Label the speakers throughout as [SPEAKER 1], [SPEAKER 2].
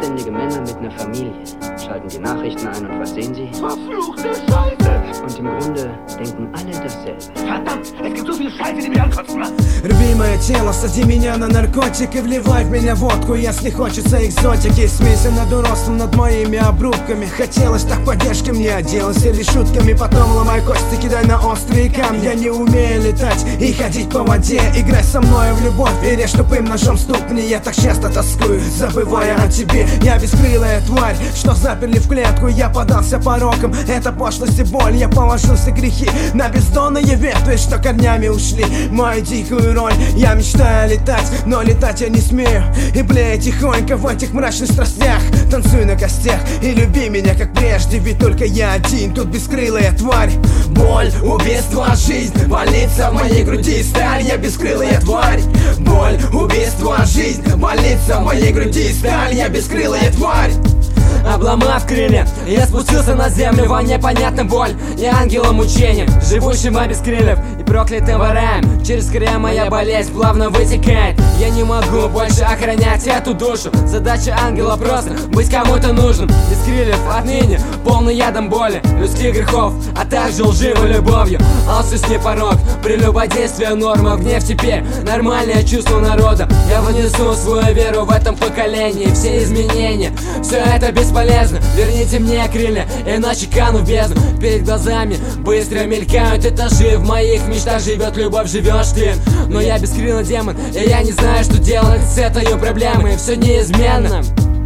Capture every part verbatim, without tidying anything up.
[SPEAKER 1] selbstständige Männer mit einer Familie schalten die Nachrichten ein und was sehen sie?
[SPEAKER 2] Verfluchte Scheiße!
[SPEAKER 1] Und im Grunde denken alle dasselbe.
[SPEAKER 2] Verdammt, es gibt so viel Scheiße, die mich ankotzen macht.
[SPEAKER 3] Рви мое тело, сади меня на наркотик и вливай в меня водку, если хочется экзотики. Смейся над уродством, над моими обрубками. Хотелось так поддержки мне, отделался лишь шутками. Потом ломай кости, кидай на острые камни. Я не умею летать и ходить по воде. Играй со мной в любовь и режь тупым ножом ступни. Я так часто тоскую, забывая о тебе. Я бескрылая тварь, что заперли в клетку. Я подался порокам, это пошлость и боль. Я положил все грехи на бездонные ветви, что корнями ушли мою дикую роль. Я мечтаю летать, но летать я не смею. И блея тихонько в этих мрачных страстях. Танцуй на костях и люби меня как прежде. Ведь только я один, тут бескрылая тварь. Боль, убийство, жизнь, больница в моей груди. Сталь, я бескрылая тварь. Боль, убийство, жизнь, больница в моей груди. Сталь, я бескрылая тварь.
[SPEAKER 4] Обломав крылья, я спустился на землю во непонятную боль и ангелом мучения, живущим без крыльев и проклятым раем. Через края моя болезнь плавно вытекает. Я не могу больше охранять эту душу. Задача ангела просто быть кому-то нужным. Без крыльев отныне полный ядом боли, людских грехов, а также лживой любовью. Алчность не порог, прелюбодействие норма. Гнев теперь нормальное чувство народа. Я вынесу свою веру в этом поколении. Все изменения, все это бесполезно. Верните мне крылья, иначе кану в бездну. Перед глазами быстро мелькают этажи. В моих мечтах живет любовь, живешь ты. Но я бескрылый демон, и я не знаю, что делать с этой проблемой. Все неизменно.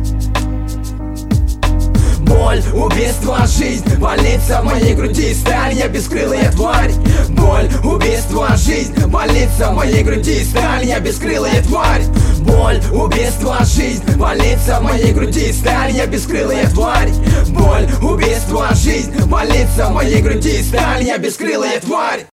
[SPEAKER 3] Боль, убийство, жизнь, больница в моей груди. Сталь, я бескрылая тварь. Боль, убийство, жизнь, больница в моей груди. Сталь, я бескрылая тварь. Боль, убийство, жизнь, больница в моей груди. Сталь, я бескрылая тварь. Боль, убийство, жизнь, больница в моей груди. Сталь, я бескрылая тварь.